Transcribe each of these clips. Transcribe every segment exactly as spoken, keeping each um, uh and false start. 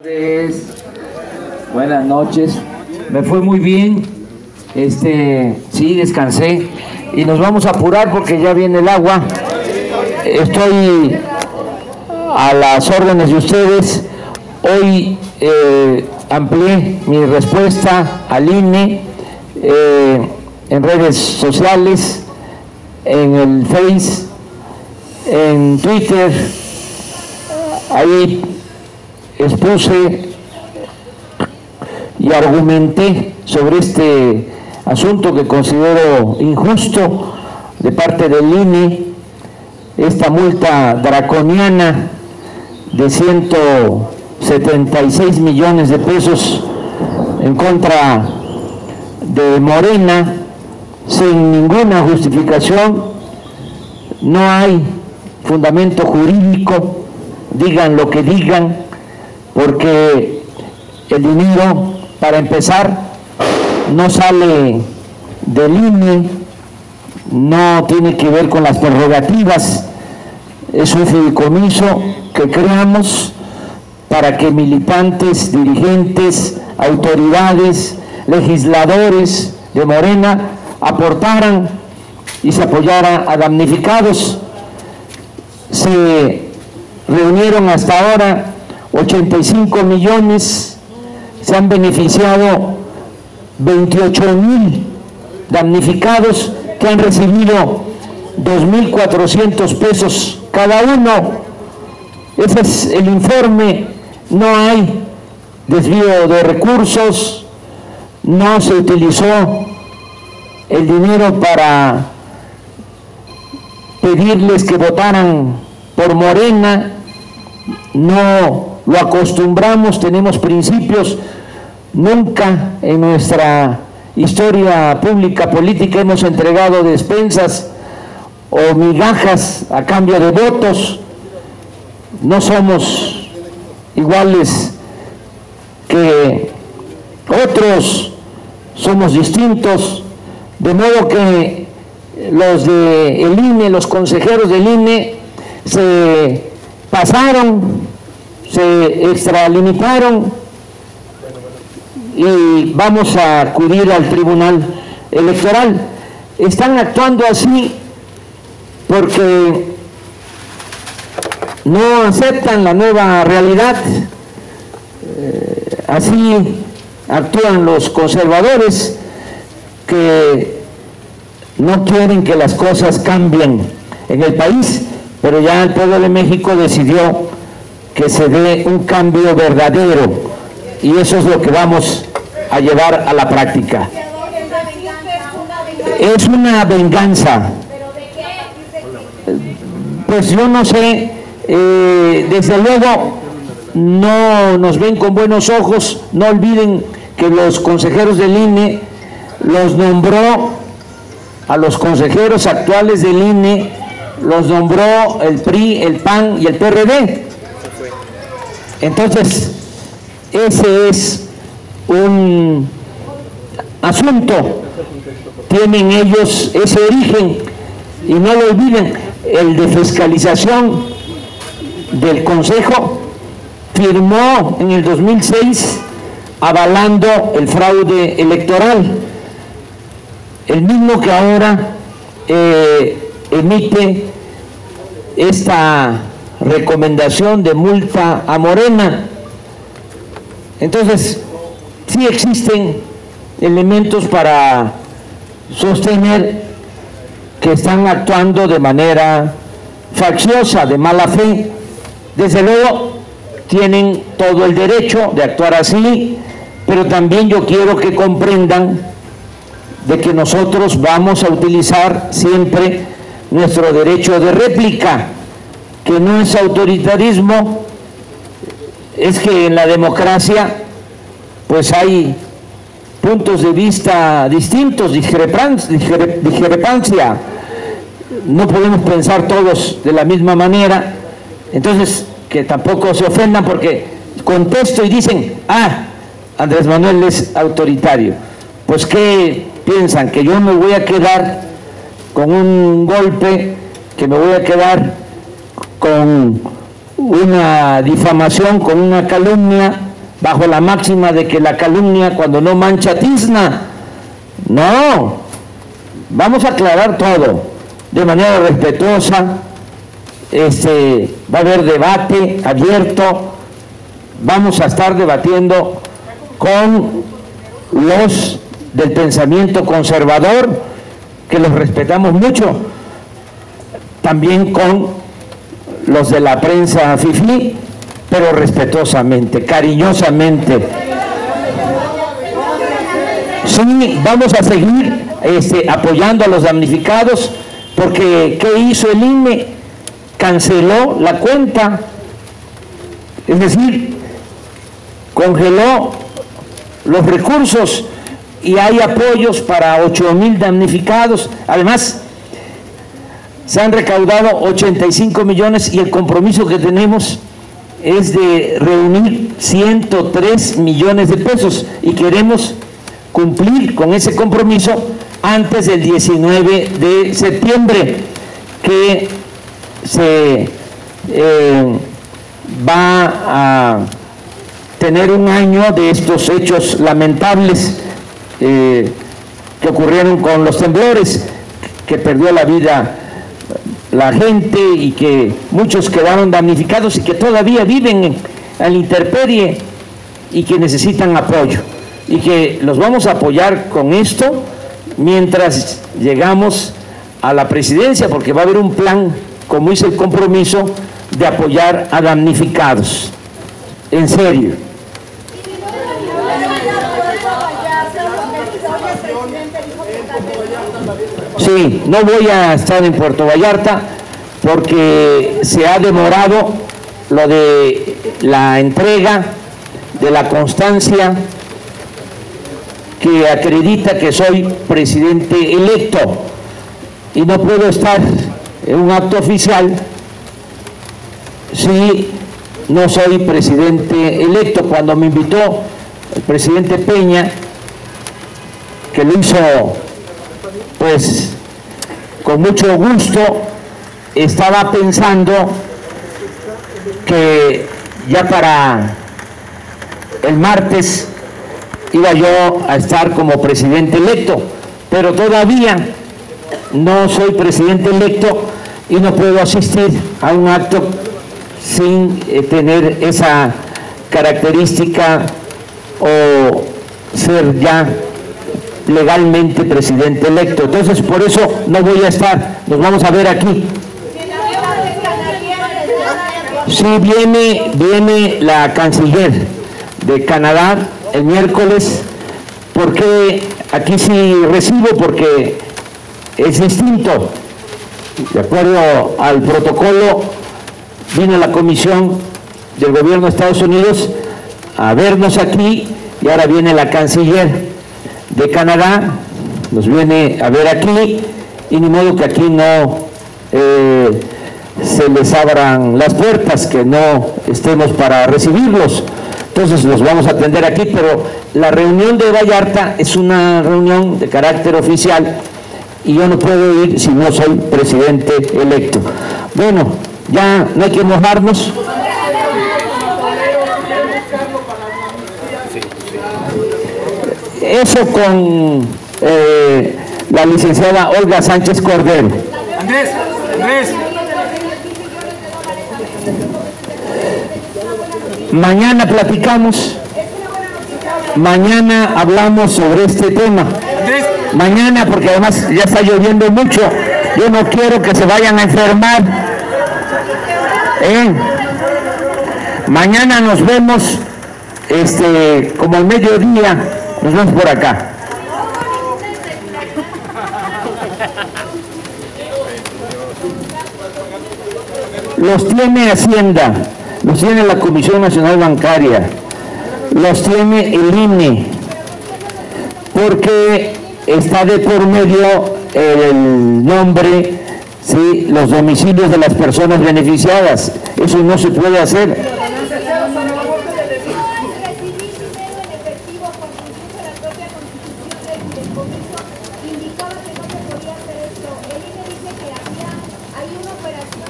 Buenas noches, me fue muy bien, este, sí, descansé y nos vamos a apurar porque ya viene el agua. Estoy a las órdenes de ustedes. Hoy eh, amplié mi respuesta al I N E eh, en redes sociales, en el Face, en Twitter. Ahí expuse y argumenté sobre este asunto que considero injusto de parte del I N E, esta multa draconiana de ciento setenta y seis millones de pesos en contra de Morena, sin ninguna justificación. No hay fundamento jurídico, digan lo que digan, porque el dinero, para empezar, no sale del I N E, no tiene que ver con las prerrogativas, es un fideicomiso que creamos para que militantes, dirigentes, autoridades, legisladores de Morena aportaran y se apoyara a damnificados. Se reunieron hasta ahora ochenta y cinco millones, se han beneficiado veintiocho mil damnificados que han recibido dos mil cuatrocientos pesos cada uno. Ese es el informe. No hay desvío de recursos, no se utilizó el dinero para pedirles que votaran por Morena, no lo acostumbramos, tenemos principios. Nunca en nuestra historia pública política hemos entregado despensas o migajas a cambio de votos. No somos iguales que otros, somos distintos, de modo que los del I N E, los consejeros del I N E se pasaron, se extralimitaron y vamos a acudir al Tribunal Electoral. Están actuando así porque no aceptan la nueva realidad. Eh, así actúan los conservadores que no quieren que las cosas cambien en el país, pero ya el pueblo de México decidió que se dé un cambio verdadero y eso es lo que vamos a llevar a la práctica. Es una venganza. Pues yo no sé, eh, desde luego no nos ven con buenos ojos. No olviden que los consejeros del I N E los nombró, a los consejeros actuales del I N E los nombró el P R I, el P A N y el P R D. Entonces, ese es un asunto, tienen ellos ese origen y no lo olviden. El de fiscalización del Consejo firmó en el dos mil seis avalando el fraude electoral, el mismo que ahora eh, emite esta recomendación de multa a Morena. Entonces, sí existen elementos para sostener que están actuando de manera facciosa, de mala fe. Desde luego, tienen todo el derecho de actuar así, pero también yo quiero que comprendan de que nosotros vamos a utilizar siempre nuestro derecho de réplica, que no es autoritarismo, es que en la democracia pues hay puntos de vista distintos, discrepancia, no podemos pensar todos de la misma manera. Entonces, que tampoco se ofendan porque contesto y dicen, ah, Andrés Manuel es autoritario. Pues, ¿qué piensan? ¿Que yo me voy a quedar con un golpe, que me voy a quedar con una difamación, con una calumnia? bajo la máxima de que la calumnia cuando no mancha tizna. No, vamos a aclarar todo de manera respetuosa. Este, va a haber debate abierto, vamos a estar debatiendo con los del pensamiento conservador, que los respetamos mucho, también con los de la prensa fifí, pero respetuosamente, cariñosamente. Sí, vamos a seguir este, apoyando a los damnificados, porque ¿qué hizo el I N E? Canceló la cuenta, es decir, congeló los recursos, y hay apoyos para ocho mil damnificados. Además, se han recaudado ochenta y cinco millones y el compromiso que tenemos es de reunir ciento tres millones de pesos y queremos cumplir con ese compromiso antes del diecinueve de septiembre, que se eh, va a tener un año de estos hechos lamentables eh, que ocurrieron con los temblores, que perdió la vida la gente y que muchos quedaron damnificados y que todavía viven a la intemperie y que necesitan apoyo, y que los vamos a apoyar con esto mientras llegamos a la presidencia, porque va a haber un plan, como hice el compromiso, de apoyar a damnificados, en serio. Sí, no voy a estar en Puerto Vallarta porque se ha demorado lo de la entrega de la constancia que acredita que soy presidente electo, y no puedo estar en un acto oficial si no soy presidente electo. Cuando me invitó el presidente Peña, que lo hizo pues con mucho gusto, estaba pensando que ya para el martes iba yo a estar como presidente electo, pero todavía no soy presidente electo y no puedo asistir a un acto sin eh, tener esa característica o ser ya legalmente presidente electo. Entonces, por eso no voy a estar, nos vamos a ver aquí. Sí, viene, viene la canciller de Canadá el miércoles, porque aquí sí recibo, porque es distinto. De acuerdo al protocolo, vino la comisión del gobierno de Estados Unidos a vernos aquí, y ahora viene la canciller de Canadá, nos viene a ver aquí, y ni modo que aquí no eh, se les abran las puertas, que no estemos para recibirlos. Entonces los vamos a atender aquí, pero la reunión de Vallarta es una reunión de carácter oficial y yo no puedo ir si no soy presidente electo. Bueno, ya no hay que mojarnos. Eso con eh, la licenciada Olga Sánchez Cordero. Andrés, Andrés. Mañana platicamos, mañana hablamos sobre este tema. Andrés. Mañana, porque además ya está lloviendo mucho, yo no quiero que se vayan a enfermar. ¿Eh? Mañana nos vemos, este, como al mediodía, nos vemos por acá. Los tiene Hacienda, los tiene la Comisión Nacional Bancaria, los tiene el I N E, porque está de por medio el nombre, ¿sí?, los domicilios de las personas beneficiadas. Eso no se puede hacer.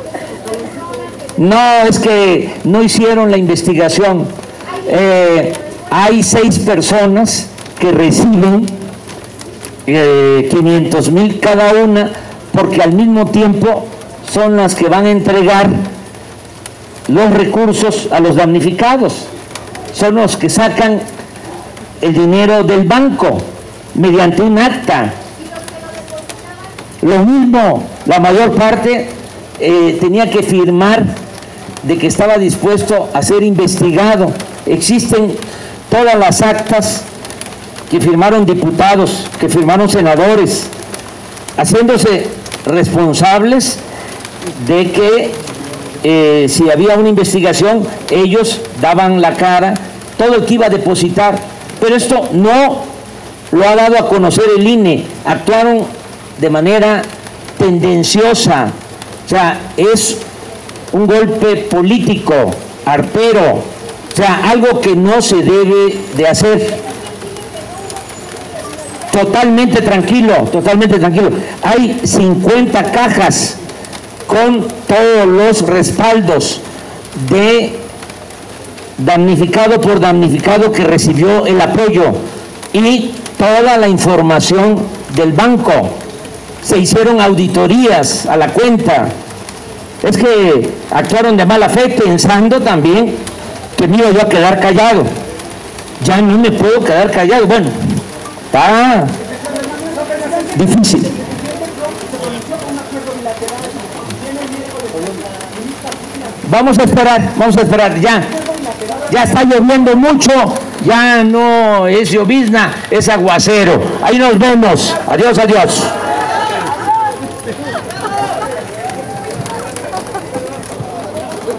No, es que no hicieron la investigación. Eh, hay seis personas que reciben eh, quinientos mil cada una, porque al mismo tiempo son las que van a entregar los recursos a los damnificados, son los que sacan el dinero del banco mediante un acta. Lo mismo, la mayor parte eh, tenía que firmar de que estaba dispuesto a ser investigado. Existen todas las actas que firmaron diputados, que firmaron senadores, haciéndose responsables de que eh, si había una investigación, ellos daban la cara, todo el que iba a depositar. Pero esto no lo ha dado a conocer el I N E, actuaron de manera tendenciosa, o sea, es un golpe político, artero, o sea, algo que no se debe de hacer. Totalmente tranquilo, totalmente tranquilo. Hay cincuenta cajas con todos los respaldos de damnificado por damnificado que recibió el apoyo y toda la información del banco. Se hicieron auditorías a la cuenta. Es que actuaron de mala fe pensando también que me iba yo a quedar callado. Ya no me puedo quedar callado. Bueno, está difícil. Vamos a esperar, vamos a esperar, ya. Ya está lloviendo mucho, ya no es llovizna, es aguacero. Ahí nos vemos. Adiós, adiós.